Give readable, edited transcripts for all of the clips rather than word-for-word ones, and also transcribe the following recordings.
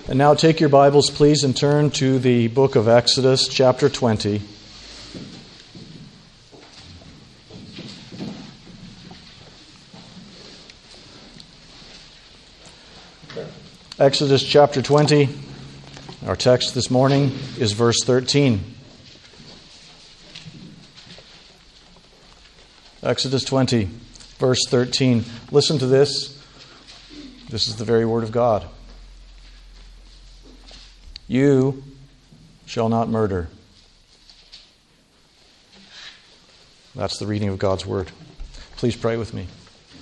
And now take your Bibles, please, and turn to the book of Exodus, chapter 20. Exodus chapter 20. Our text this morning is verse 13. Exodus 20, verse 13. Listen to this. This is the very word of God. You shall not murder. That's the reading of God's word. Please pray with me.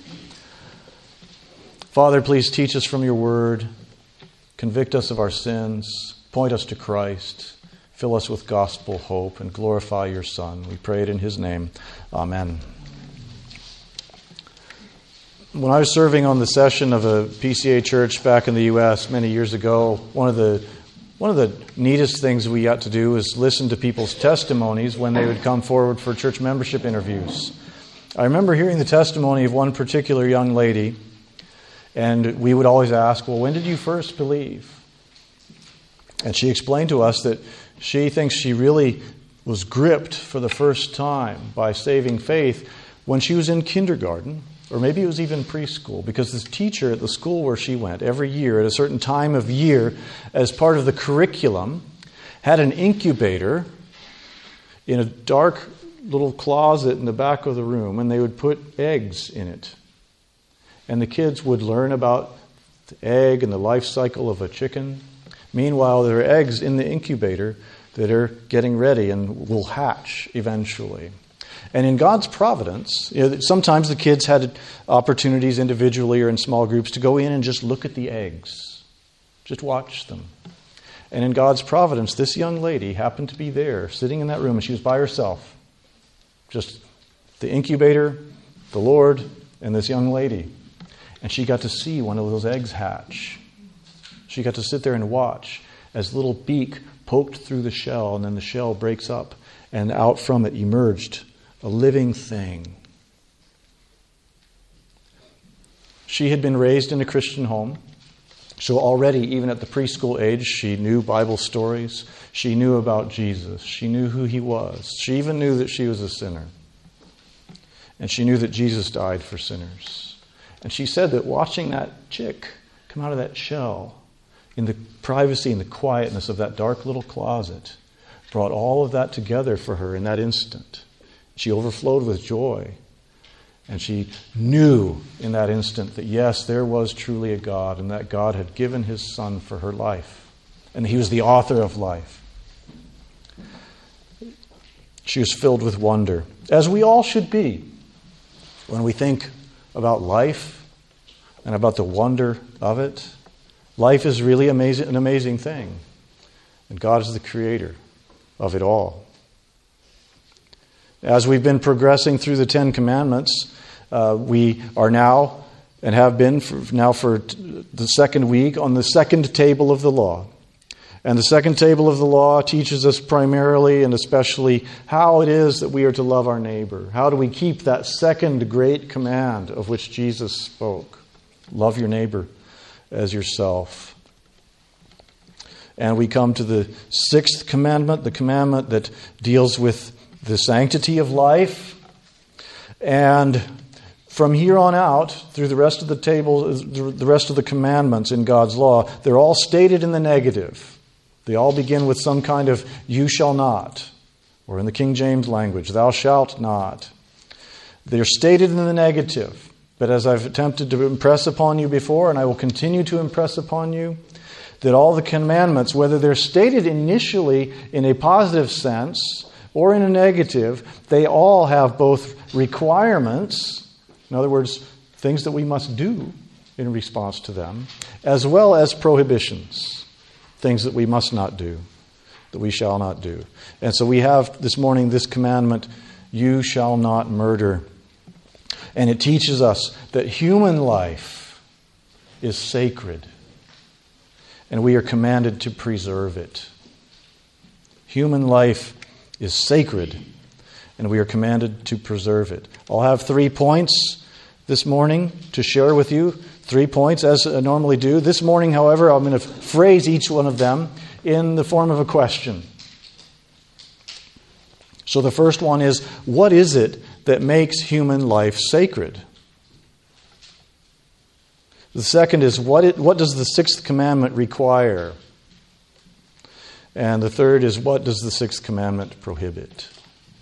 Father, please teach us from your word. Convict us of our sins. Point us to Christ. Fill us with gospel hope and glorify your Son. We pray it in his name. Amen. When I was serving on the session of a PCA church back in the U.S. many years ago, one of the neatest things we got to do was listen to people's testimonies when they would come forward for church membership interviews. I remember hearing the testimony of one particular young lady, and we would always ask, well, when did you first believe? And she explained to us that she thinks she really was gripped for the first time by saving faith when she was in kindergarten, or maybe it was even preschool, because this teacher at the school where she went every year at a certain time of year, as part of the curriculum, had an incubator in a dark little closet in the back of the room, and they would put eggs in it. And the kids would learn about the egg and the life cycle of a chicken. Meanwhile, there are eggs in the incubator that are getting ready and will hatch eventually. And in God's providence, sometimes the kids had opportunities individually or in small groups to go in and just look at the eggs. Just watch them. And in God's providence, this young lady happened to be there, sitting in that room, and she was by herself. Just the incubator, the Lord, and this young lady. And she got to see one of those eggs hatch. She got to sit there and watch as the little beak poked through the shell, and then the shell breaks up, and out from it emerged a living thing. She had been raised in a Christian home. So already, even at the preschool age, she knew Bible stories. She knew about Jesus. She knew who he was. She even knew that she was a sinner. And she knew that Jesus died for sinners. And she said that watching that chick come out of that shell in the privacy and the quietness of that dark little closet brought all of that together for her in that instant. She overflowed with joy. And she knew in that instant that yes, there was truly a God, and that God had given his Son for her life. And he was the author of life. She was filled with wonder, as we all should be when we think about life and about the wonder of it. Life is really an amazing thing. And God is the creator of it all. As we've been progressing through the Ten Commandments, we are now, and have been for the second week, on the second table of the law. And the second table of the law teaches us primarily and especially how it is that we are to love our neighbor. How do we keep that second great command of which Jesus spoke? Love your neighbor as yourself. And we come to the sixth commandment, the commandment that deals with the sanctity of life. And from here on out, through the rest of the table, the rest of the commandments in God's law, they're all stated in the negative. They all begin with some kind of "you shall not," or in the King James language, "thou shalt not." They're stated in the negative. But as I've attempted to impress upon you before, and I will continue to impress upon you, that all the commandments, whether they're stated initially in a positive sense or in a negative, they all have both requirements, in other words, things that we must do in response to them, as well as prohibitions, things that we must not do, that we shall not do. And so we have this morning this commandment, "You shall not murder." And it teaches us that human life is sacred, and we are commanded to preserve it. Human life is sacred, and we are commanded to preserve it. I'll have 3 points this morning to share with you, 3 points, as I normally do. This morning, however, I'm going to phrase each one of them in the form of a question. So the first one is, what is it that makes human life sacred? The second is, what does the sixth commandment require? And the third is, what does the sixth commandment prohibit?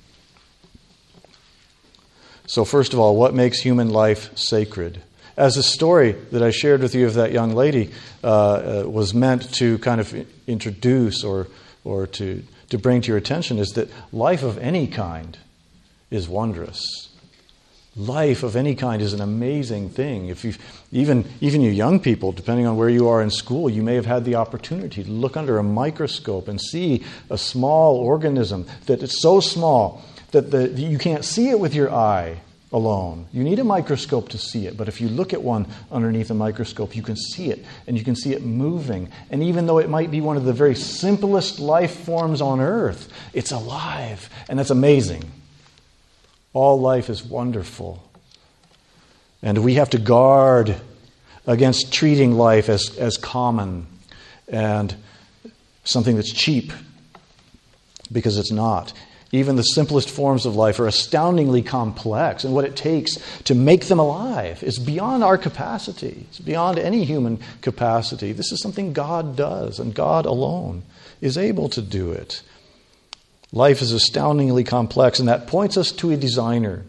So first of all, what makes human life sacred? As the story that I shared with you of that young lady was meant to kind of introduce or to bring to your attention, is that life of any kind is wondrous. Life of any kind is an amazing thing. If even you young people, depending on where you are in school, you may have had the opportunity to look under a microscope and see a small organism that is so small that you can't see it with your eye alone. You need a microscope to see it, but if you look at one underneath a microscope, you can see it, and you can see it moving. And even though it might be one of the very simplest life forms on earth, it's alive, and it's amazing. All life is wonderful. And we have to guard against treating life as common and something that's cheap, because it's not. Even the simplest forms of life are astoundingly complex, and what it takes to make them alive is beyond our capacity. It's beyond any human capacity. This is something God does, and God alone is able to do it. Life is astoundingly complex, and that points us to a designer.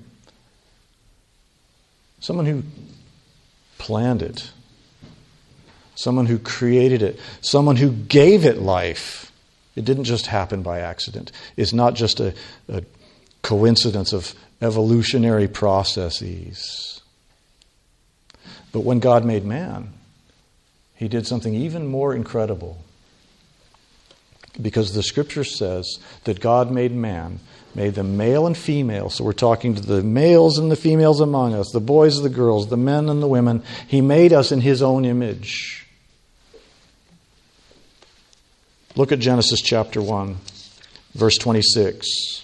Someone who planned it. Someone who created it. Someone who gave it life. It didn't just happen by accident. It's not just a coincidence of evolutionary processes. But when God made man, He did something even more incredible. Because the Scripture says that God made man, made them male and female. So we're talking to the males and the females among us, the boys and the girls, the men and the women. He made us in His own image. Look at Genesis chapter 1, verse 26.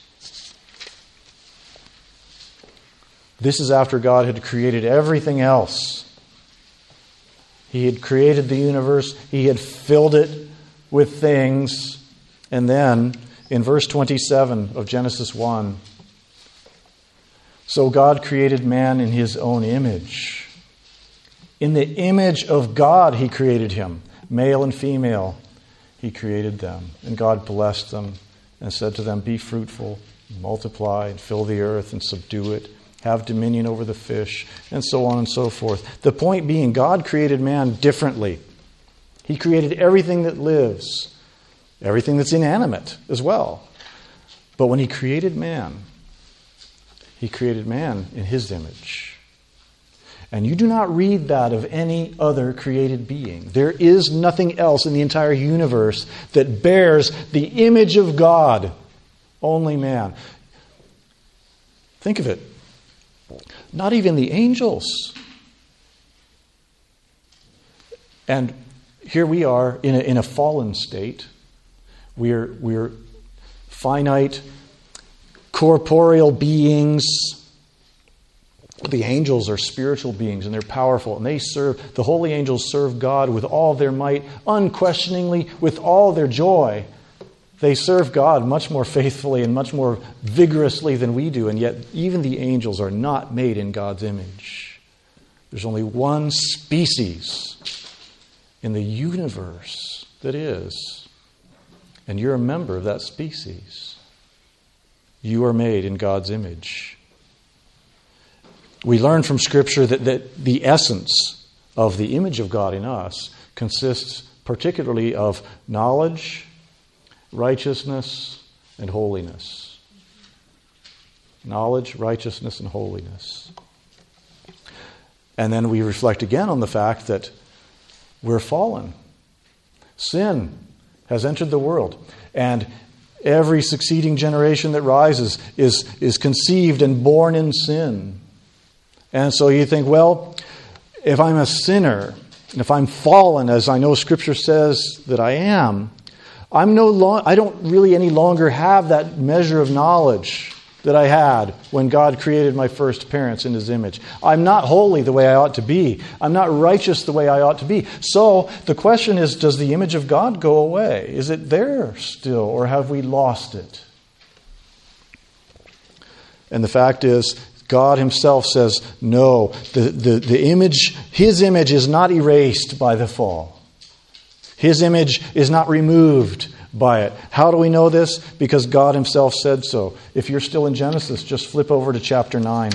This is after God had created everything else. He had created the universe. He had filled it with things. And then, in verse 27 of Genesis 1, so God created man in His own image. In the image of God He created him, male and female. He created them, and God blessed them and said to them, be fruitful, multiply, and fill the earth and subdue it, have dominion over the fish, and so on and so forth. The point being, God created man differently. He created everything that lives, everything that's inanimate as well. But when He created man in His image. And you do not read that of any other created being. There is nothing else in the entire universe that bears the image of God. Only man. Think of it. Not even the angels. And here we are in a fallen state. We're finite, corporeal beings. The angels are spiritual beings, and they're powerful, and the holy angels serve God with all their might, unquestioningly, with all their joy. They serve God much more faithfully and much more vigorously than we do, and yet even the angels are not made in God's image. There's only one species in the universe that is, and you're a member of that species. You are made in God's image. We learn from Scripture that the essence of the image of God in us consists particularly of knowledge, righteousness, and holiness. Knowledge, righteousness, and holiness. And then we reflect again on the fact that we're fallen. Sin has entered the world. And every succeeding generation that rises is conceived and born in sin. And so you think, well, if I'm a sinner, and if I'm fallen, as I know Scripture says that I am, I don't really any longer have that measure of knowledge. that I had when God created my first parents in His image. I'm not holy the way I ought to be. I'm not righteous the way I ought to be. So the question is, does the image of God go away? Is it there still, or have we lost it? And the fact is, God Himself says, no, the image, His image is not erased by the fall. His image is not removed by it. How do we know this? Because God Himself said so. If you're still in Genesis, just flip over to chapter 9.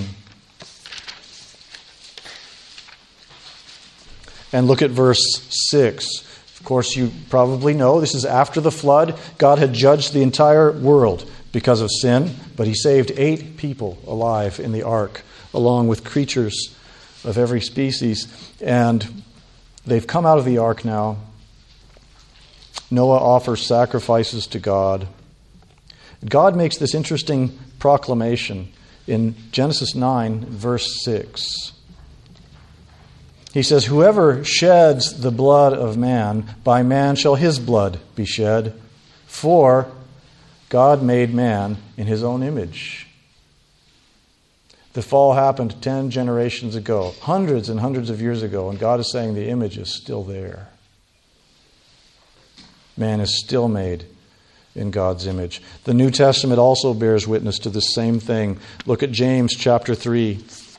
And look at verse 6. Of course, you probably know this is after the flood. God had judged the entire world because of sin, but He saved 8 people alive in the ark, along with creatures of every species. And they've come out of the ark now. Noah offers sacrifices to God. God makes this interesting proclamation in Genesis 9, verse 6. He says, "Whoever sheds the blood of man, by man shall his blood be shed. For God made man in His own image." The fall happened 10 generations ago, hundreds and hundreds of years ago, and God is saying the image is still there. Man is still made in God's image. The New Testament also bears witness to the same thing. Look at James chapter 3.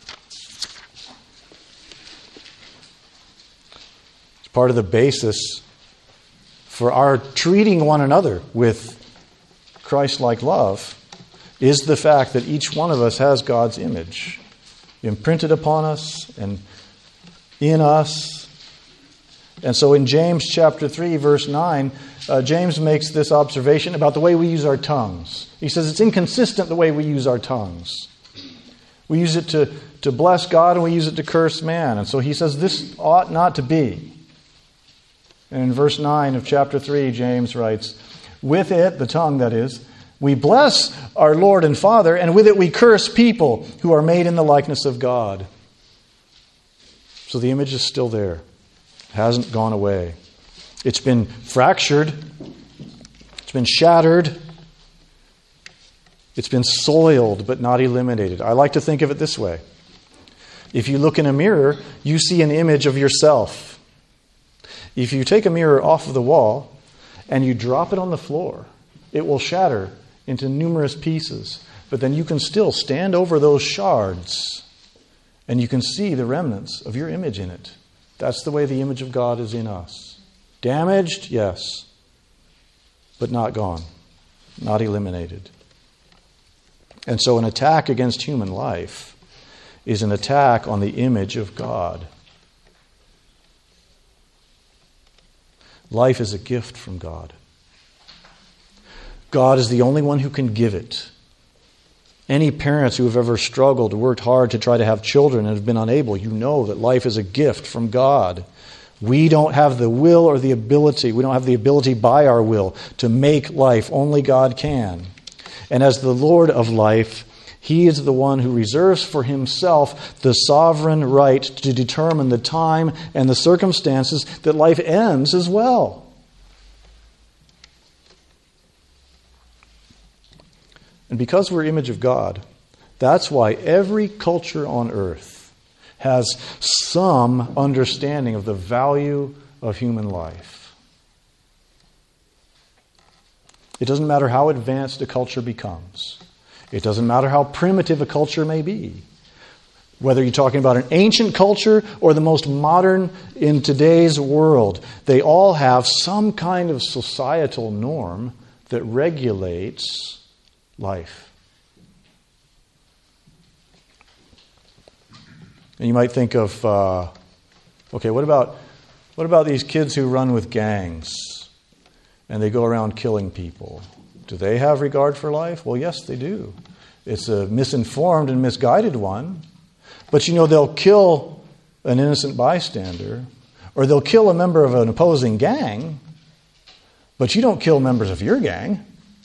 It's part of the basis for our treating one another with Christ-like love is the fact that each one of us has God's image imprinted upon us and in us. And so in James chapter 3, verse 9, James makes this observation about the way we use our tongues. He says it's inconsistent the way we use our tongues. We use it to bless God and we use it to curse man. And so he says this ought not to be. And in verse 9 of chapter 3, James writes, "With it," the tongue that is, "we bless our Lord and Father, and with it we curse people who are made in the likeness of God." So the image is still there. It hasn't gone away. It's been fractured. It's been shattered. It's been soiled, but not eliminated. I like to think of it this way. If you look in a mirror, you see an image of yourself. If you take a mirror off of the wall and you drop it on the floor, it will shatter into numerous pieces. But then you can still stand over those shards and you can see the remnants of your image in it. That's the way the image of God is in us. Damaged, yes, but not gone, not eliminated. And so an attack against human life is an attack on the image of God. Life is a gift from God. God is the only one who can give it. Any parents who have ever struggled, worked hard to try to have children and have been unable, you know that life is a gift from God. We don't have the will or the ability. We don't have the ability by our will to make life. Only God can. And as the Lord of life, He is the one who reserves for Himself the sovereign right to determine the time and the circumstances that life ends as well. And because we're image of God, that's why every culture on earth has some understanding of the value of human life. It doesn't matter how advanced a culture becomes. It doesn't matter how primitive a culture may be. Whether you're talking about an ancient culture or the most modern in today's world, they all have some kind of societal norm that regulates life. And you might think of, okay, what about these kids who run with gangs and they go around killing people? Do they have regard for life? Well, yes, they do. It's a misinformed and misguided one. But you know, they'll kill an innocent bystander, or they'll kill a member of an opposing gang, but you don't kill members of your gang.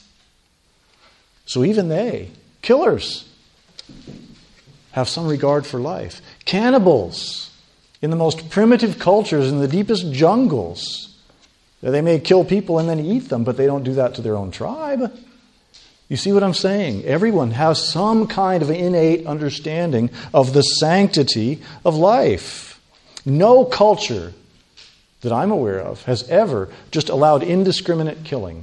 So even they, killers, have some regard for life. Cannibals, in the most primitive cultures, in the deepest jungles, they may kill people and then eat them, but they don't do that to their own tribe. You see what I'm saying? Everyone has some kind of innate understanding of the sanctity of life. No culture that I'm aware of has ever just allowed indiscriminate killing.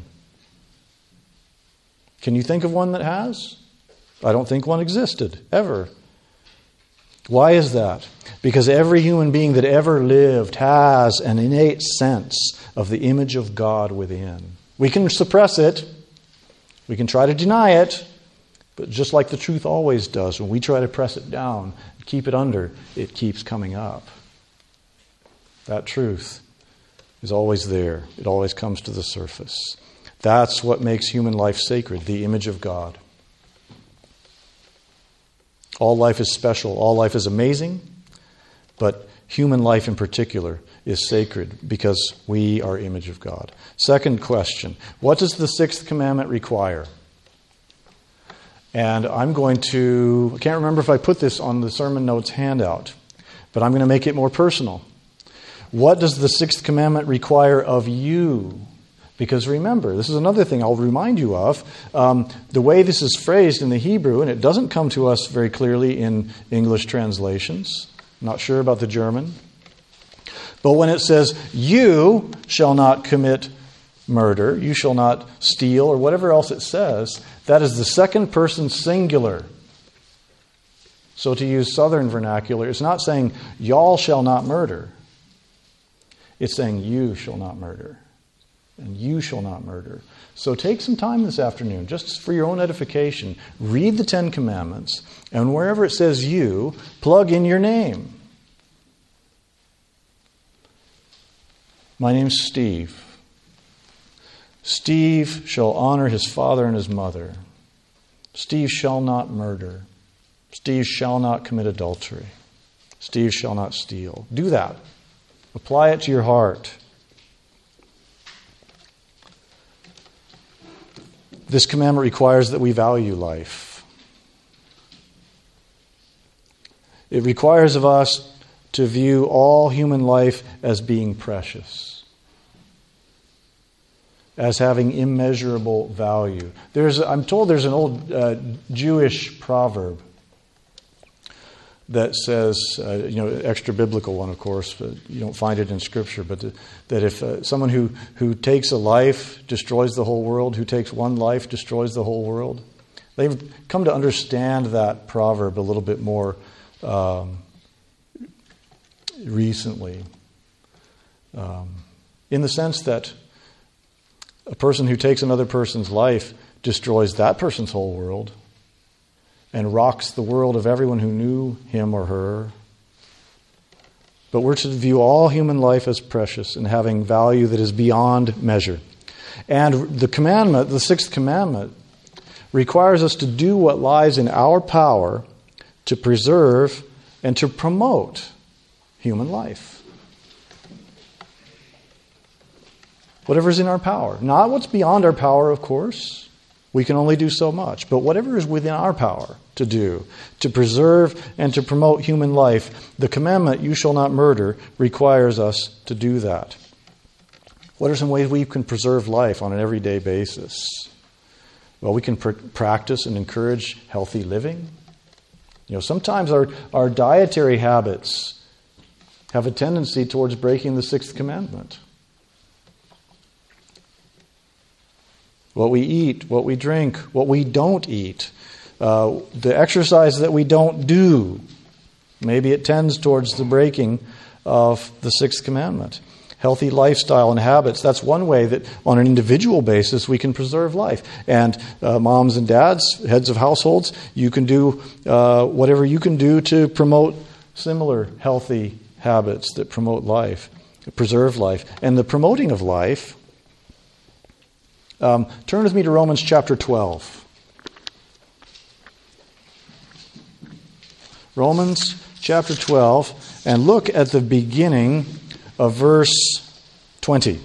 Can you think of one that has? I don't think one existed, ever. Why is that? Because every human being that ever lived has an innate sense of the image of God within. We can suppress it. We can try to deny it. But just like the truth always does, when we try to press it down, keep it under, it keeps coming up. That truth is always there. It always comes to the surface. That's what makes human life sacred, the image of God. All life is special. All life is amazing. But human life in particular is sacred because we are image of God. Second question. What does the sixth commandment require? And I can't remember if I put this on the sermon notes handout, but I'm going to make it more personal. What does the sixth commandment require of you? Because remember, this is another thing I'll remind you of. The way this is phrased in the Hebrew, and it doesn't come to us very clearly in English translations. I'm not sure about the German. But when it says, you shall not commit murder, you shall not steal, or whatever else it says, that is the second person singular. So to use Southern vernacular, it's not saying, y'all shall not murder. It's saying, you shall not murder. And you shall not murder. So take some time this afternoon, just for your own edification. Read the Ten Commandments, and wherever it says you, plug in your name. My name's Steve. Steve shall honor his father and his mother. Steve shall not murder. Steve shall not commit adultery. Steve shall not steal. Do that. Apply it to your heart. This commandment requires that we value life. It requires of us to view all human life as being precious, as having immeasurable value. I'm told there's an old Jewish proverb that says, extra biblical one, of course, but you don't find it in Scripture, but that if someone who takes a life destroys the whole world, who takes one life destroys the whole world. They've come to understand that proverb a little bit more recently, in the sense that a person who takes another person's life destroys that person's whole world and rocks the world of everyone who knew him or her. But we're to view all human life as precious and having value that is beyond measure. And the commandment, the sixth commandment, requires us to do what lies in our power to preserve and to promote human life. Whatever's in our power. Not what's beyond our power, of course. We can only do so much. But whatever is within our power to do, to preserve and to promote human life, the commandment, you shall not murder, requires us to do that. What are some ways we can preserve life on an everyday basis? Well, we can practice and encourage healthy living. Sometimes our dietary habits have a tendency towards breaking the sixth commandment. What we eat, what we drink, what we don't eat, the exercise that we don't do, maybe it tends towards the breaking of the sixth commandment. Healthy lifestyle and habits, that's one way that on an individual basis we can preserve life. And moms and dads, heads of households, you can do whatever you can do to promote similar healthy habits that promote life, preserve life. And the promoting of life, turn with me to Romans chapter 12. Romans chapter 12, and look at the beginning of verse 20.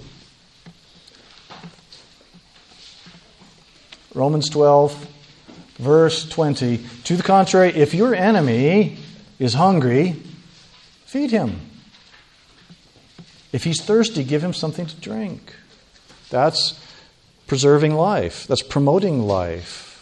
Romans 12, verse 20. To the contrary, if your enemy is hungry, feed him. If he's thirsty, give him something to drink. That's preserving life. That's promoting life.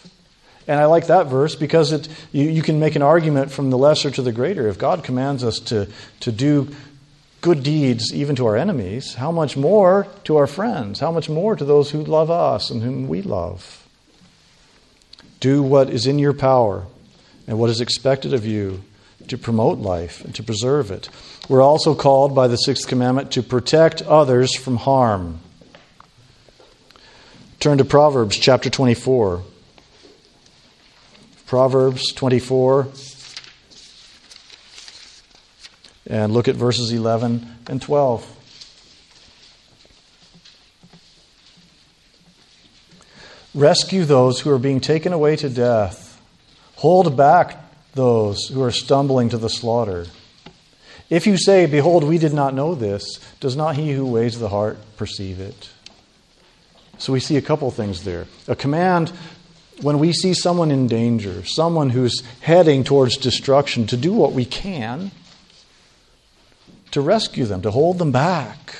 And I like that verse because you can make an argument from the lesser to the greater. If God commands us to do good deeds even to our enemies, how much more to our friends? How much more to those who love us and whom we love? Do what is in your power and what is expected of you to promote life and to preserve it. We're also called by the sixth commandment to protect others from harm. Turn to Proverbs chapter 24. Proverbs 24. And look at verses 11 and 12. Rescue those who are being taken away to death. Hold back those who are stumbling to the slaughter. If you say, behold, we did not know this, does not he who weighs the heart perceive it? So we see a couple things there. A command when we see someone in danger, someone who's heading towards destruction, to do what we can to rescue them, to hold them back.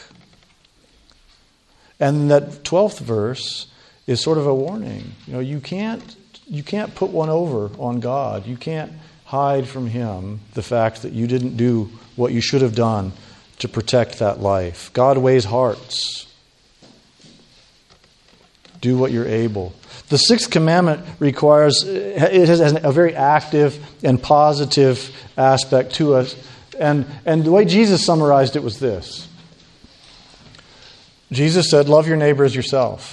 And that 12th verse is sort of a warning. You can't put one over on God. You can't hide from Him the fact that you didn't do what you should have done to protect that life. God weighs hearts. Do what you're able. The sixth commandment requires, it has a very active and positive aspect to us. And the way Jesus summarized it was this. Jesus said, love your neighbor as yourself.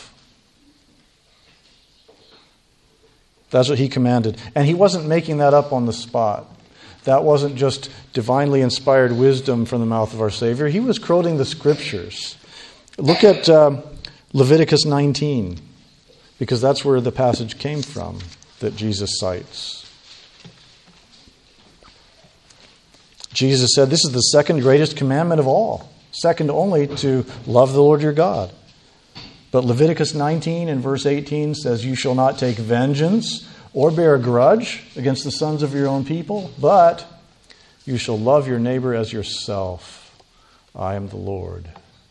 That's what He commanded. And He wasn't making that up on the spot. That wasn't just divinely inspired wisdom from the mouth of our Savior. He was quoting the Scriptures. Look at Leviticus 19, because that's where the passage came from that Jesus cites. Jesus said, this is the second greatest commandment of all, second only to love the Lord your God. But Leviticus 19 and verse 18 says, you shall not take vengeance or bear a grudge against the sons of your own people, but you shall love your neighbor as yourself. I am the Lord.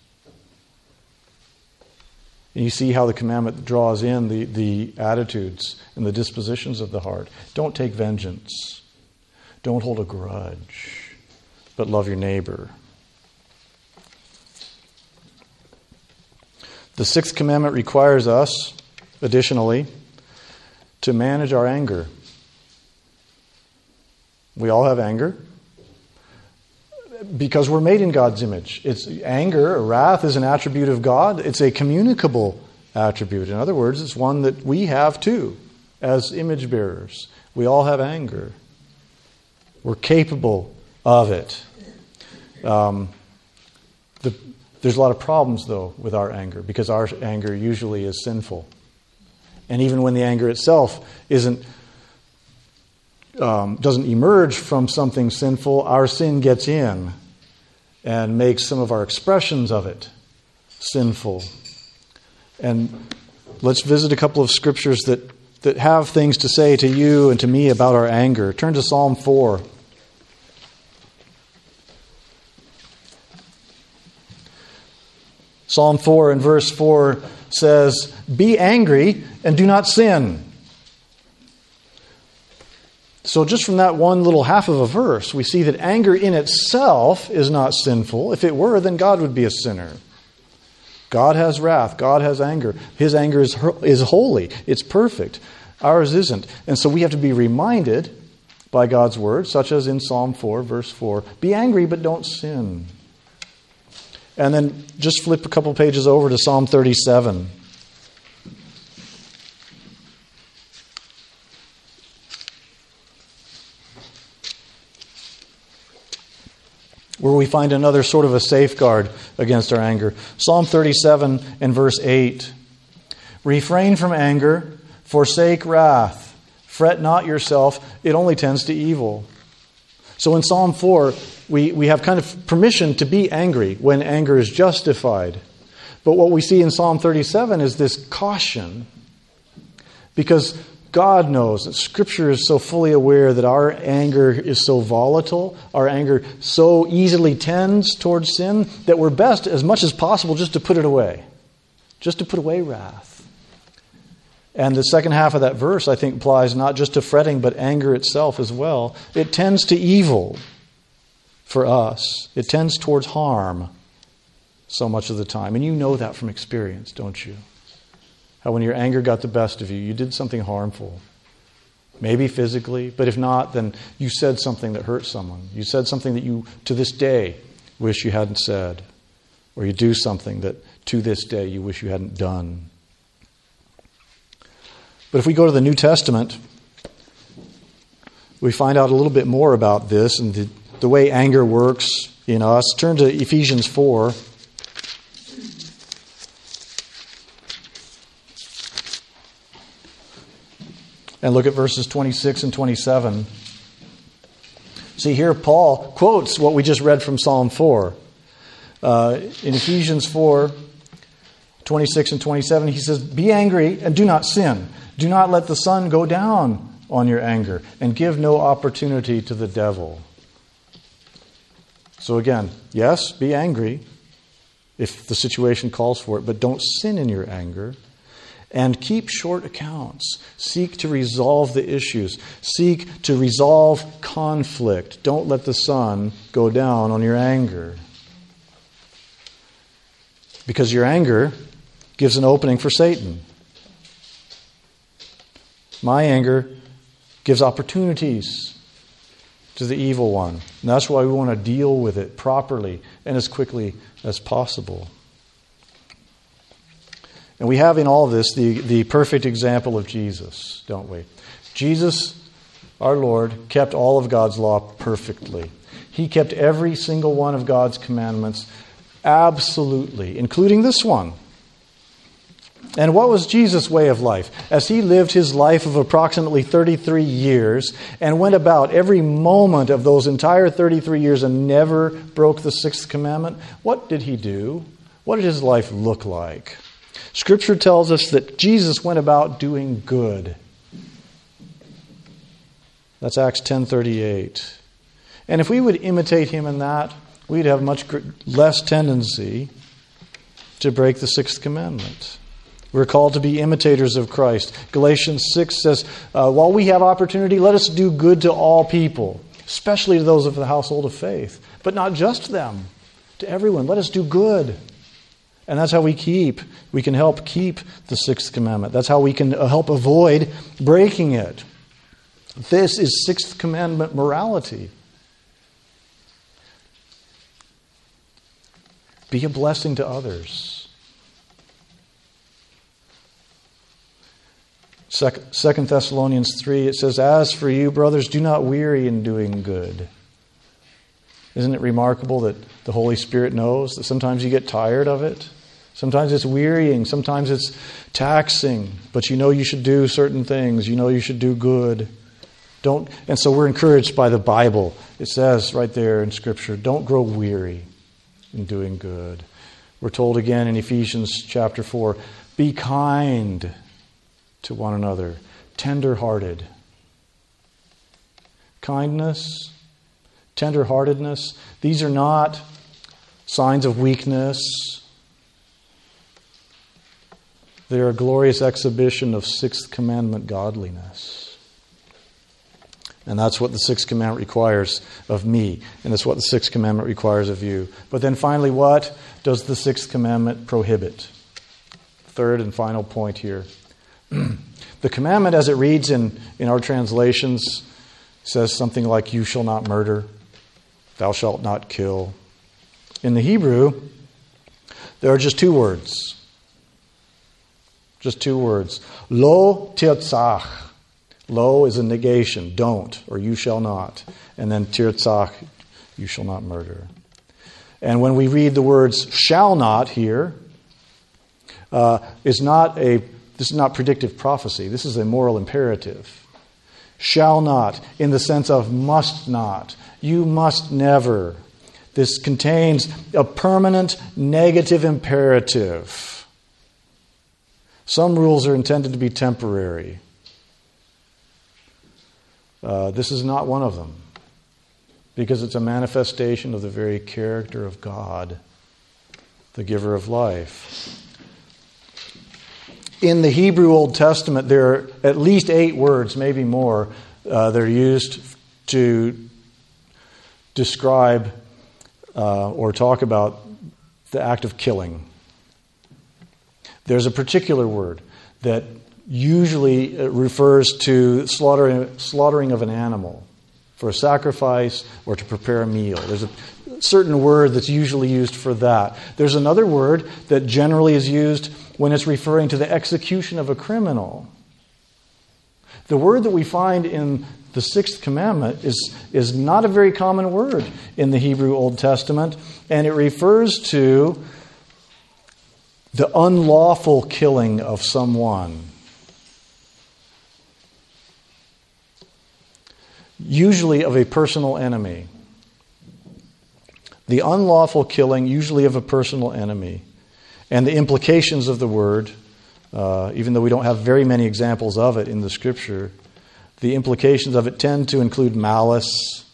And you see how the commandment draws in the attitudes and the dispositions of the heart. Don't take vengeance. Don't hold a grudge, but love your neighbor. The sixth commandment requires us, additionally, to manage our anger. We all have anger because we're made in God's image. It's anger, or wrath, is an attribute of God. It's a communicable attribute. In other words, it's one that we have too, as image bearers. We all have anger. We're capable of it. There's a lot of problems, though, with our anger, because our anger usually is sinful. And even when the anger itself doesn't emerge from something sinful, our sin gets in and makes some of our expressions of it sinful. And let's visit a couple of scriptures that have things to say to you and to me about our anger. Turn to Psalm 4. Psalm 4 and verse 4 says, be angry and do not sin. So just from that one little half of a verse, we see that anger in itself is not sinful. If it were, then God would be a sinner. God has wrath. God has anger. His anger is holy. It's perfect. Ours isn't. And so we have to be reminded by God's word, such as in Psalm 4, verse 4, be angry but don't sin. And then just flip a couple pages over to Psalm 37. Where we find another sort of a safeguard against our anger. Psalm 37 and verse 8. Refrain from anger, forsake wrath. Fret not yourself, it only tends to evil. So in Psalm 4, we have kind of permission to be angry when anger is justified. But what we see in Psalm 37 is this caution. Because God knows that Scripture is so fully aware that our anger is so volatile, our anger so easily tends towards sin, that we're best, as much as possible, just to put it away. Just to put away wrath. And the second half of that verse, I think, applies not just to fretting, but anger itself as well. It tends to evil for us. It tends towards harm so much of the time. And you know that from experience, don't you? How when your anger got the best of you, you did something harmful. Maybe physically, but if not, then you said something that hurt someone. You said something that you, to this day, wish you hadn't said. Or you do something that, to this day, you wish you hadn't done. But if we go to the New Testament, we find out a little bit more about this and the way anger works in us. Turn to Ephesians 4. And look at verses 26 and 27. See, here Paul quotes what we just read from Psalm 4. In Ephesians 4, 26 and 27, he says, "Be angry and do not sin. Do not let the sun go down on your anger, and give no opportunity to the devil." So again, yes, be angry if the situation calls for it, but don't sin in your anger. And keep short accounts. Seek to resolve the issues. Seek to resolve conflict. Don't let the sun go down on your anger. Because your anger gives an opening for Satan. My anger gives opportunities to the evil one. And that's why we want to deal with it properly and as quickly as possible. And we have in all this the perfect example of Jesus, don't we? Jesus, our Lord, kept all of God's law perfectly. He kept every single one of God's commandments absolutely, including this one. And what was Jesus' way of life? As he lived his life of approximately 33 years and went about every moment of those entire 33 years and never broke the sixth commandment, what did he do? What did his life look like? Scripture tells us that Jesus went about doing good. That's Acts 10:38. And if we would imitate him in that, we'd have much less tendency to break the sixth commandment. We're called to be imitators of Christ. Galatians 6 says, while we have opportunity, let us do good to all people, especially to those of the household of faith. But not just them, to everyone. Let us do good. And that's how we can help keep the sixth commandment. That's how we can help avoid breaking it. This is sixth commandment morality. Be a blessing to others. 2 Thessalonians 3, it says, "As for you, brothers, do not weary in doing good." Isn't it remarkable that the Holy Spirit knows that sometimes you get tired of it? Sometimes it's wearying. Sometimes it's taxing. But you know you should do certain things. You know you should do good. And so we're encouraged by the Bible. It says right there in Scripture, don't grow weary in doing good. We're told again in Ephesians chapter 4, be kind to one another, tender-hearted. Kindness, tender-heartedness, these are not signs of weakness. They're a glorious exhibition of sixth commandment godliness. And that's what the sixth commandment requires of me. And that's what the sixth commandment requires of you. But then finally, what does the sixth commandment prohibit? Third and final point here. The commandment as it reads in our translations says something like, you shall not murder, thou shalt not kill. In the Hebrew, there are just two words. Just two words. Lo tirtzach. Lo is a negation, don't, or you shall not. And then tirtzach, you shall not murder. And when we read the words shall not here, this is not predictive prophecy. This is a moral imperative. Shall not, in the sense of must not. You must never. This contains a permanent negative imperative. Some rules are intended to be temporary. This is not one of them, because it's a manifestation of the very character of God, the giver of life. In the Hebrew Old Testament, there are at least 8 words, maybe more, that are used to describe or talk about the act of killing. There's a particular word that usually refers to slaughtering of an animal for a sacrifice or to prepare a meal. There's a certain word that's usually used for that. There's another word that generally is used when it's referring to the execution of a criminal. The word that we find in the 6th commandment is not a very common word in the Hebrew Old Testament, and it refers to the unlawful killing of someone. Usually of a personal enemy. The unlawful killing, usually of a personal enemy. And the implications of the word, even though we don't have very many examples of it in the Scripture, the implications of it tend to include malice.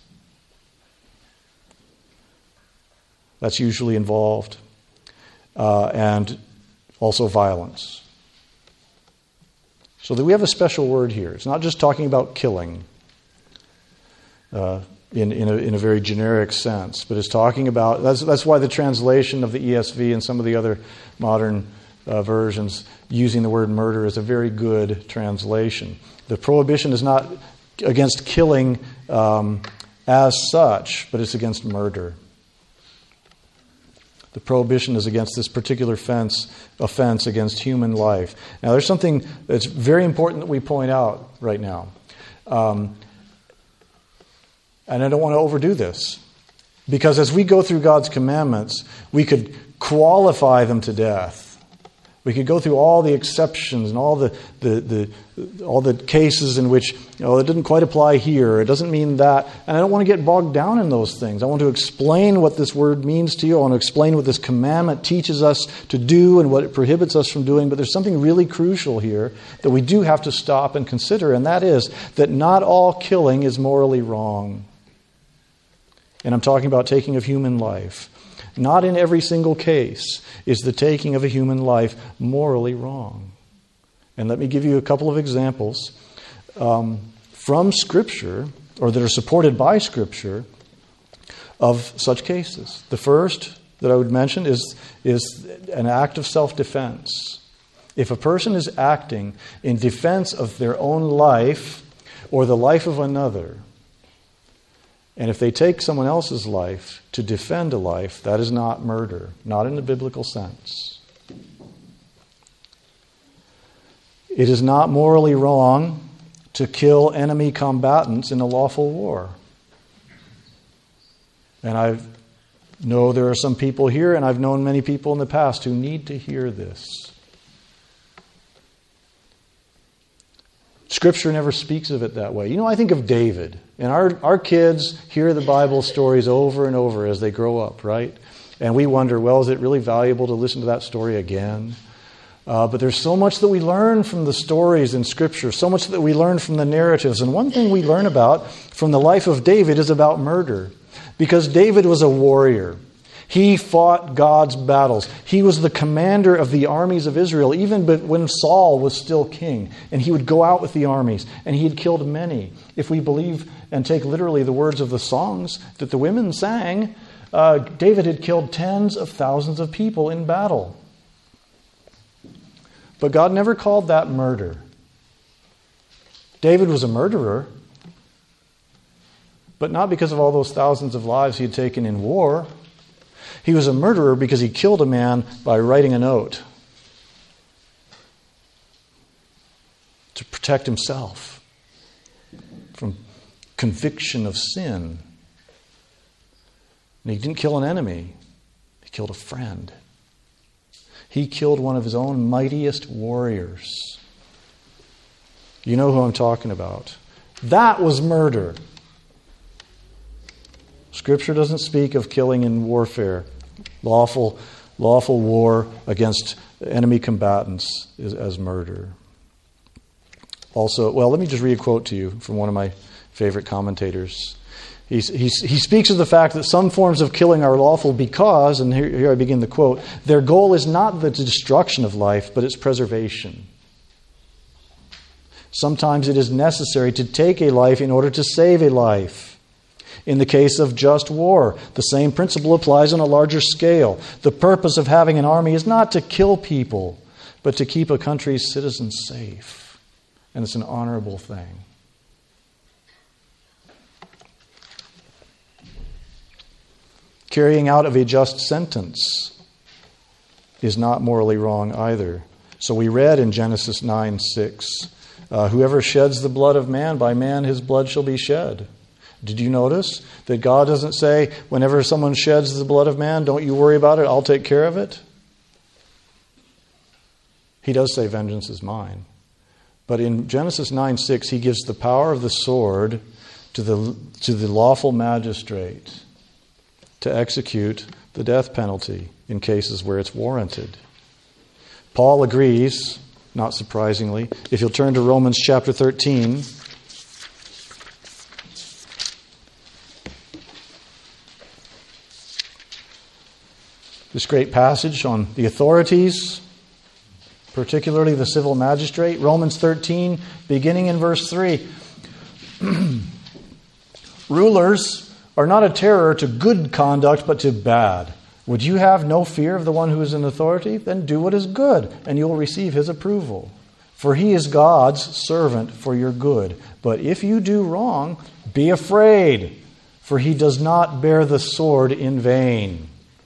That's usually involved. And also violence. So that we have a special word here. It's not just talking about killing in a very generic sense, but it's talking about, that's why the translation of the ESV and some of the other modern versions using the word murder is a very good translation. The prohibition is not against killing as such, but it's against murder. The prohibition is against this particular offense against human life. Now, there's something that's very important that we point out right now. And I don't want to overdo this. Because as we go through God's commandments, we could qualify them to death. We could go through all the exceptions and all the cases in which, it didn't quite apply here. It doesn't mean that. And I don't want to get bogged down in those things. I want to explain what this word means to you. I want to explain what this commandment teaches us to do and what it prohibits us from doing. But there's something really crucial here that we do have to stop and consider, and that is that not all killing is morally wrong. And I'm talking about taking of human life. Not in every single case is the taking of a human life morally wrong. And let me give you a couple of examples from Scripture, or that are supported by Scripture, of such cases. The first that I would mention is an act of self-defense. If a person is acting in defense of their own life or the life of another, and if they take someone else's life to defend a life, that is not murder, not in the biblical sense. It is not morally wrong to kill enemy combatants in a lawful war. And I know there are some people here, and I've known many people in the past who need to hear this. Scripture never speaks of it that way. I think of David. And our kids hear the Bible stories over and over as they grow up, right? And we wonder, is it really valuable to listen to that story again? But there's so much that we learn from the stories in Scripture, so much that we learn from the narratives. And one thing we learn about from the life of David is about murder. Because David was a warrior. He fought God's battles. He was the commander of the armies of Israel, even when Saul was still king. And he would go out with the armies, and he had killed many. If we believe and take literally the words of the songs that the women sang, David had killed tens of thousands of people in battle. But God never called that murder. David was a murderer, but not because of all those thousands of lives he had taken in war. He was a murderer because he killed a man by writing a note to protect himself from conviction of sin. And he didn't kill an enemy. He killed a friend. He killed one of his own mightiest warriors. You know who I'm talking about. That was murder. Scripture doesn't speak of killing in warfare, lawful war against enemy combatants as murder. Also, let me just read a quote to you from one of my favorite commentators. He speaks of the fact that some forms of killing are lawful because, and here I begin the quote, their goal is not the destruction of life, but its preservation. Sometimes it is necessary to take a life in order to save a life. In the case of just war, the same principle applies on a larger scale. The purpose of having an army is not to kill people, but to keep a country's citizens safe. And it's an honorable thing. Carrying out of a just sentence is not morally wrong either. So we read in Genesis 9:6, whoever sheds the blood of man, by man his blood shall be shed. Did you notice that God doesn't say, whenever someone sheds the blood of man, don't you worry about it, I'll take care of it? He does say, vengeance is mine. But in Genesis 9:6, he gives the power of the sword to the lawful magistrate to execute the death penalty in cases where it's warranted. Paul agrees, not surprisingly. If you'll turn to Romans chapter 13, this great passage on the authorities, particularly the civil magistrate. Romans 13, beginning in verse 3. Rulers are not a terror to good conduct, but to bad. Would you have no fear of the one who is in authority? Then do what is good, and you will receive his approval. For he is God's servant for your good. But if you do wrong, be afraid, for he does not bear the sword in vain.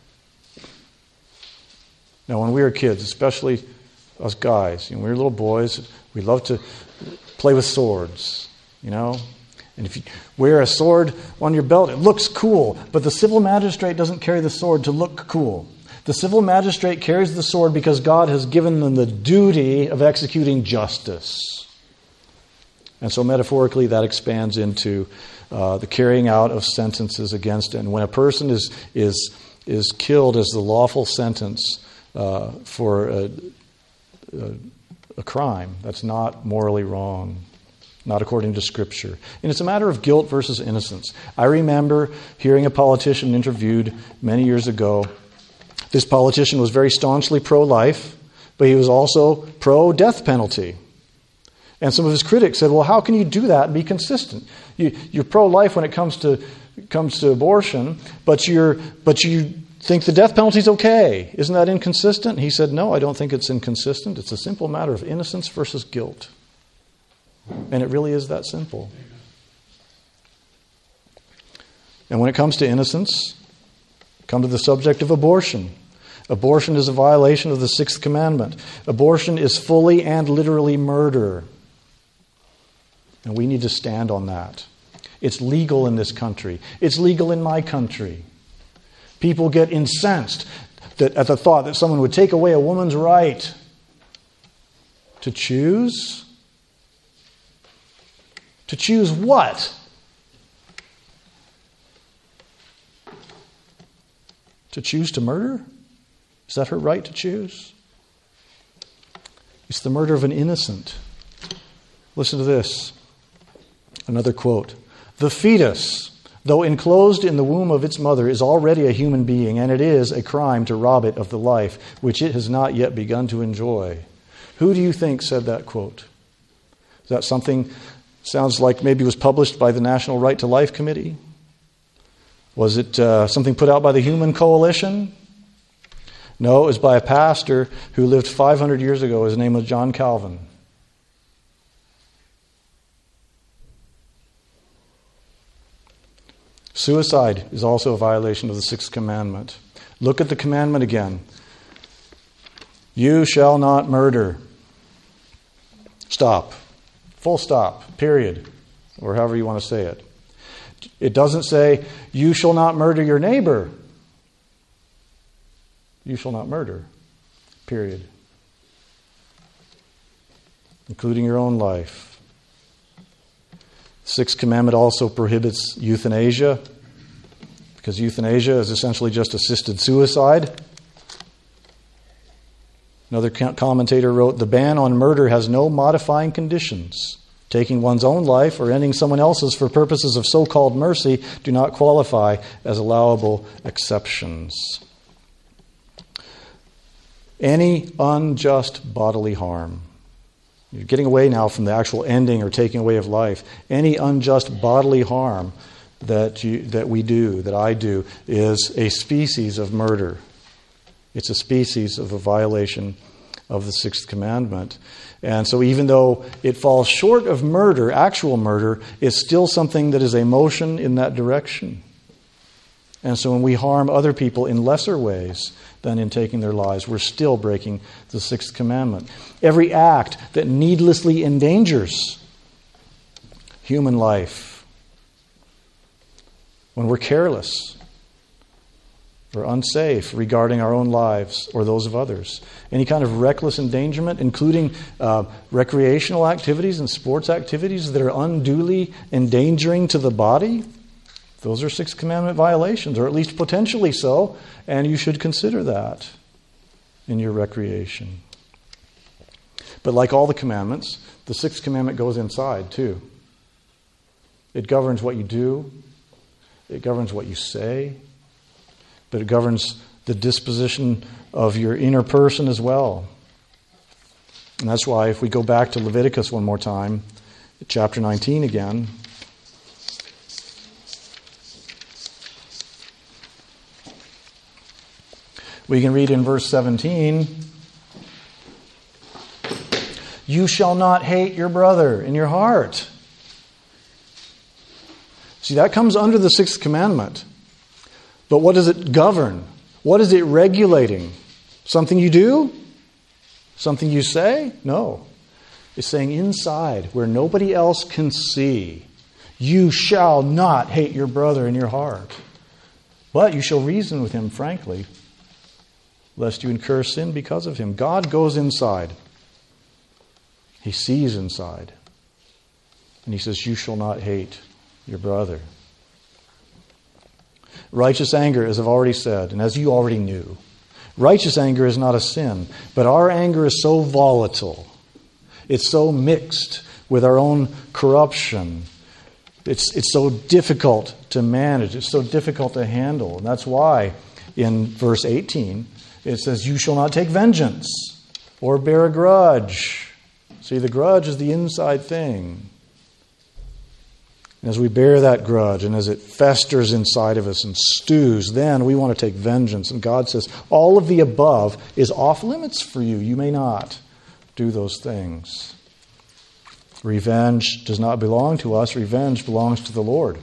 Now, when we were kids, especially us guys, when we were little boys, we loved to play with swords, And if you wear a sword on your belt, it looks cool. But the civil magistrate doesn't carry the sword to look cool. The civil magistrate carries the sword because God has given them the duty of executing justice. And so metaphorically, that expands into the carrying out of sentences against it. And when a person is killed as the lawful sentence for a crime, that's not morally wrong. Not according to Scripture. And it's a matter of guilt versus innocence. I remember hearing a politician interviewed many years ago. This politician was very staunchly pro-life, but he was also pro-death penalty. And some of his critics said, well, how can you do that and be consistent? You're pro-life when it comes to abortion, but you think the death penalty is okay. Isn't that inconsistent? He said, no, I don't think it's inconsistent. It's a simple matter of innocence versus guilt. And it really is that simple. And when it comes to innocence, come to the subject of abortion. Abortion is a violation of the sixth commandment. Abortion is fully and literally murder. And we need to stand on that. It's legal in this country. It's legal in my country. People get incensed at the thought that someone would take away a woman's right to choose. To choose what? To choose to murder? Is that her right to choose? It's the murder of an innocent. Listen to this. Another quote. The fetus, though enclosed in the womb of its mother, is already a human being, and it is a crime to rob it of the life which it has not yet begun to enjoy. Who do you think said that quote? Is that something... Sounds like maybe it was published by the National Right to Life Committee. Was it something put out by the Human Coalition? No, it was by a pastor who lived 500 years ago. His name was John Calvin. Suicide is also a violation of the sixth commandment. Look at the commandment again. You shall not murder. Stop. Full stop, period, or however you want to say it. It doesn't say, you shall not murder your neighbor. You shall not murder, period. Including your own life. The sixth commandment also prohibits euthanasia, because euthanasia is essentially just assisted suicide. Another commentator wrote, the ban on murder has no modifying conditions. Taking one's own life or ending someone else's for purposes of so-called mercy do not qualify as allowable exceptions. Any unjust bodily harm You're getting away now from the actual ending or taking away of life. Any unjust bodily harm that we do, that I do, is a species of murder. It's a species of a violation of the sixth commandment. And so even though it falls short of murder, actual murder, it's still something that is a motion in that direction. And so when we harm other people in lesser ways than in taking their lives, we're still breaking the sixth commandment. Every act that needlessly endangers human life, when we're careless or unsafe regarding our own lives or those of others, any kind of reckless endangerment, including recreational activities and sports activities that are unduly endangering to the body, those are sixth commandment violations, or at least potentially so, and you should consider that in your recreation. But like all the commandments, the sixth commandment goes inside too. It governs what you do, it governs what you say, but it governs the disposition of your inner person as well. And that's why if we go back to Leviticus one more time, chapter 19 again, we can read in verse 17, "You shall not hate your brother in your heart." See, that comes under the sixth commandment. But what does it govern? What is it regulating? Something you do? Something you say? No. It's saying inside, where nobody else can see, you shall not hate your brother in your heart. But you shall reason with him frankly, lest you incur sin because of him. God goes inside. He sees inside. And he says, you shall not hate your brother. Righteous anger, as I've already said, and as you already knew, righteous anger is not a sin, but our anger is so volatile. It's so mixed with our own corruption. It's so difficult to manage. It's so difficult to handle. And that's why in verse 18, it says, you shall not take vengeance or bear a grudge. See, the grudge is the inside thing. And as we bear that grudge and as it festers inside of us and stews, then we want to take vengeance. And God says, all of the above is off limits for you. You may not do those things. Revenge does not belong to us. Revenge belongs to the Lord.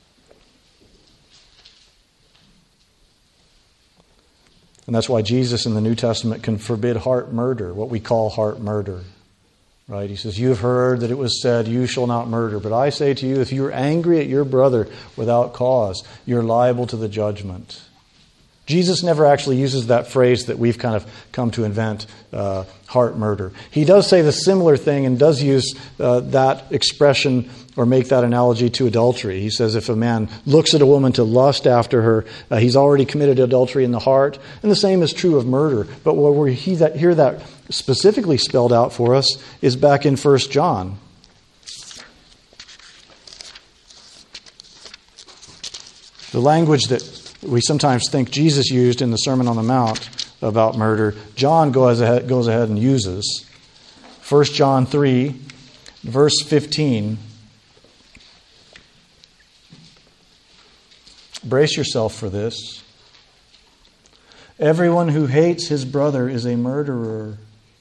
And that's why Jesus in the New Testament can forbid heart murder, what we call heart murder. Right? He says, you have heard that it was said, you shall not murder. But I say to you, if you're angry at your brother without cause, you're liable to the judgment. Jesus never actually uses that phrase that we've kind of come to invent, heart murder. He does say the similar thing and does use that expression or make that analogy to adultery. He says if a man looks at a woman to lust after her, he's already committed adultery in the heart. And the same is true of murder. But where we hear that specifically spelled out for us is back in 1 John. The language that we sometimes think Jesus used in the Sermon on the Mount about murder, John goes ahead and uses. 1 John 3, verse 15. Brace yourself for this. Everyone who hates his brother is a murderer.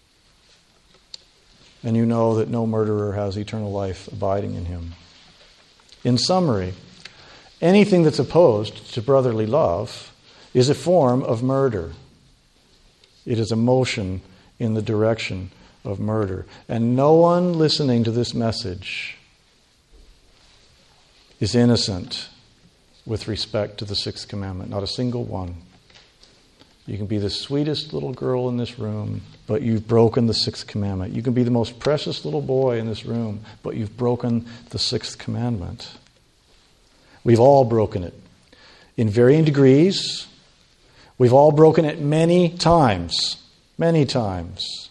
And you know that no murderer has eternal life abiding in him. In summary, anything that's opposed to brotherly love is a form of murder. It is a motion in the direction of murder. And no one listening to this message is innocent with respect to the sixth commandment. Not a single one. You can be the sweetest little girl in this room, but you've broken the sixth commandment. You can be the most precious little boy in this room, but you've broken the sixth commandment. We've all broken it in varying degrees. We've all broken it many times. Many times.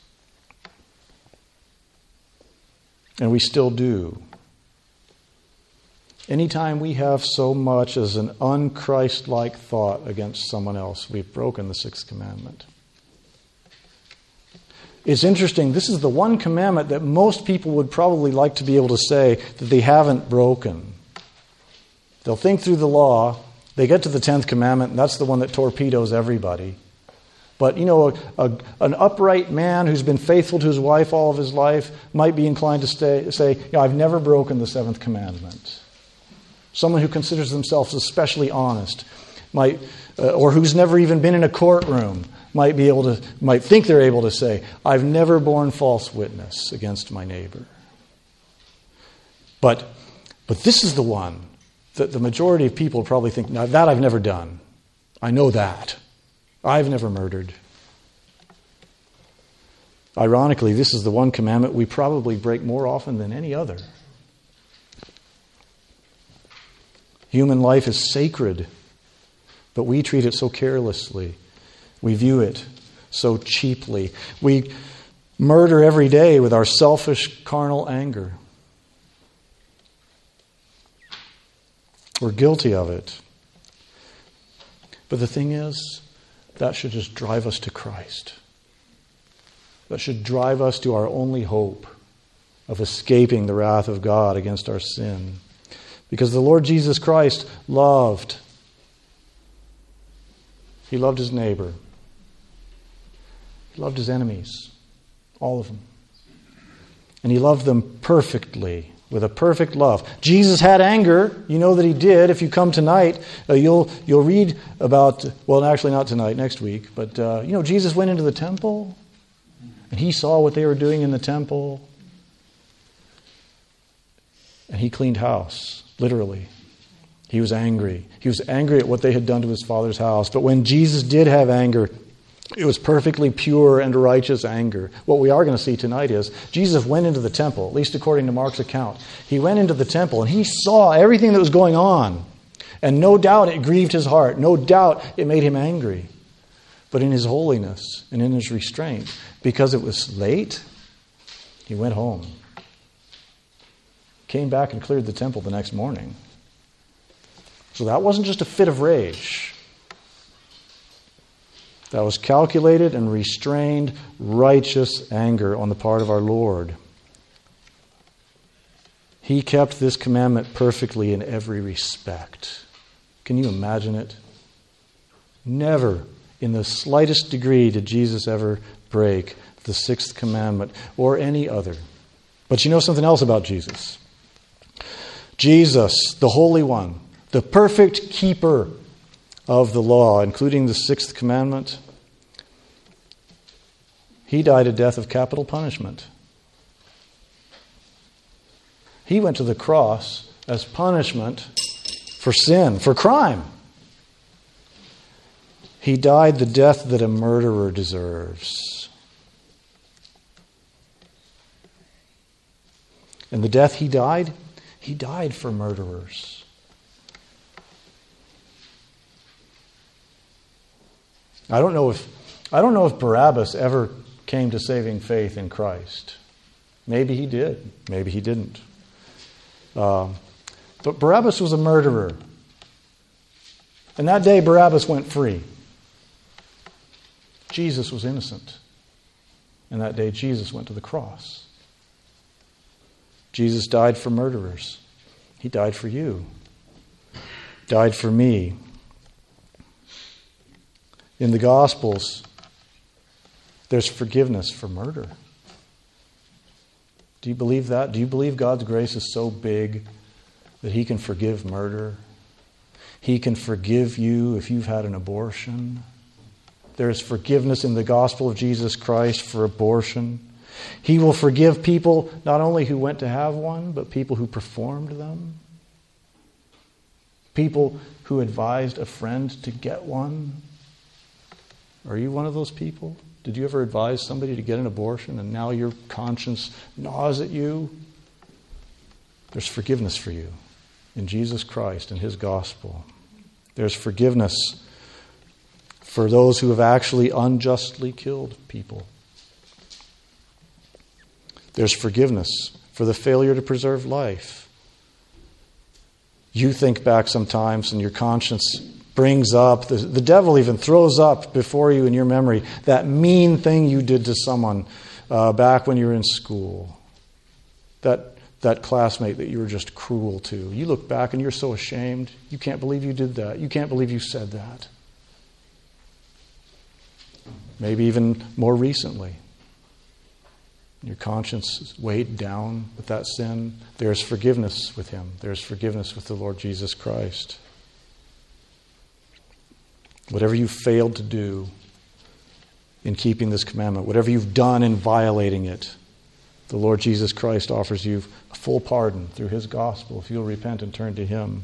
And we still do. Anytime we have so much as an un-Christ-like thought against someone else, we've broken the sixth commandment. it's interesting. This is the one commandment that most people would probably like to be able to say that they haven't broken. They'll think through the law. They get to the 10th commandment, and that's the one that torpedoes everybody. But, an upright man who's been faithful to his wife all of his life might be inclined to say, I've never broken the 7th commandment. Someone who considers themselves especially honest might, or who's never even been in a courtroom, might think they're able to say, I've never borne false witness against my neighbor. But this is the one that the majority of people probably think, now that I've never done. I know that. I've never murdered. Ironically, this is the one commandment we probably break more often than any other. Human life is sacred, but we treat it so carelessly. We view it so cheaply. We murder every day with our selfish, carnal anger. We're guilty of it. But the thing is, that should just drive us to Christ. That should drive us to our only hope of escaping the wrath of God against our sin. Because the Lord Jesus Christ loved. He loved his neighbor. He loved his enemies. All of them. And he loved them perfectly. With a perfect love. Jesus had anger. You know that he did. If you come tonight, you'll read about, well, actually not tonight, next week. But, Jesus went into the temple. And he saw what they were doing in the temple. And he cleaned house, literally. He was angry. He was angry at what they had done to his Father's house. But when Jesus did have anger, it was perfectly pure and righteous anger. What we are going to see tonight is Jesus went into the temple, at least according to Mark's account. He went into the temple and he saw everything that was going on. And no doubt it grieved his heart. No doubt it made him angry. But in his holiness and in his restraint, because it was late, he went home. Came back and cleared the temple the next morning. So that wasn't just a fit of rage. That was calculated and restrained, righteous anger on the part of our Lord. He kept this commandment perfectly in every respect. Can you imagine it? Never, in the slightest degree, did Jesus ever break the 6th commandment or any other. But you know something else about Jesus? Jesus, the Holy One, the perfect keeper of the law, including the 6th commandment, he died a death of capital punishment. He went to the cross as punishment for sin, for crime. He died the death that a murderer deserves. And the death he died for murderers. I don't know if Barabbas ever came to saving faith in Christ. Maybe he did. Maybe he didn't. But Barabbas was a murderer. And that day Barabbas went free. Jesus was innocent. And that day Jesus went to the cross. Jesus died for murderers. He died for you. Died for me. In the Gospels, there's forgiveness for murder. Do you believe that? Do you believe God's grace is so big that He can forgive murder? He can forgive you if you've had an abortion. There is forgiveness in the gospel of Jesus Christ for abortion. He will forgive people not only who went to have one, but people who performed them. People who advised a friend to get one. Are you one of those people? Did you ever advise somebody to get an abortion and now your conscience gnaws at you? There's forgiveness for you in Jesus Christ and His gospel. There's forgiveness for those who have actually unjustly killed people. There's forgiveness for the failure to preserve life. You think back sometimes and your conscience brings up, the devil even throws up before you in your memory that mean thing you did to someone back when you were in school. That classmate that you were just cruel to. You look back and you're so ashamed. You can't believe you did that. You can't believe you said that. Maybe even more recently. Your conscience is weighed down with that sin. There's forgiveness with Him. There's forgiveness with the Lord Jesus Christ. Whatever you failed to do in keeping this commandment, whatever you've done in violating it, the Lord Jesus Christ offers you a full pardon through His gospel if you'll repent and turn to Him.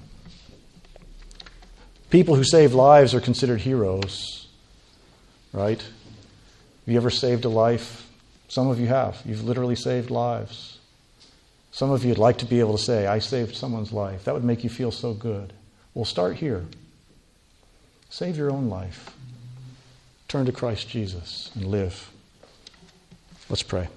People who save lives are considered heroes, right? Have you ever saved a life? Some of you have. You've literally saved lives. Some of you would like to be able to say, I saved someone's life. That would make you feel so good. Well, start here. Save your own life. Turn to Christ Jesus and live. Let's pray.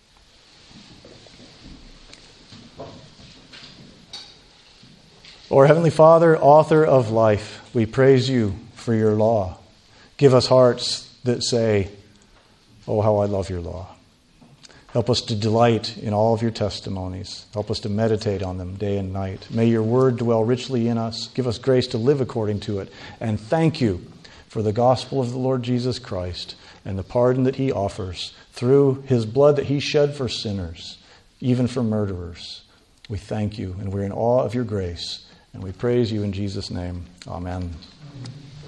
Lord, Heavenly Father, author of life, we praise You for Your law. Give us hearts that say, oh, how I love Your law. Help us to delight in all of Your testimonies. Help us to meditate on them day and night. May Your word dwell richly in us. Give us grace to live according to it. And thank You for the gospel of the Lord Jesus Christ and the pardon that He offers through His blood that He shed for sinners, even for murderers. We thank You, and we're in awe of Your grace. And we praise You in Jesus' name. Amen.